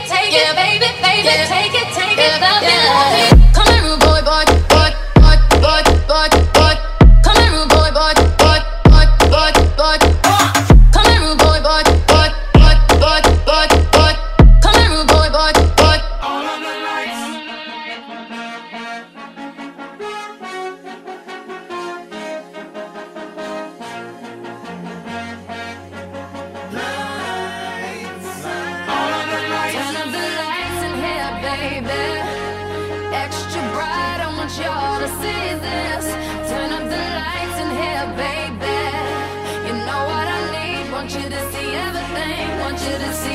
take it, baby, baby, take it, love me. Come here, rude boy, boy, boy, boy, boy, boy, boy. Come here, rude boy, boy, boy, boy, boy, boy. Come here, rude boy, boy, boy, boy, boy, boy, boy. Come here, rude boy, boy, boy. All of the lights. Extra bright, I want y'all to see this. Turn up the lights in here, baby. You know what I need. Want you to see everything. Want you to see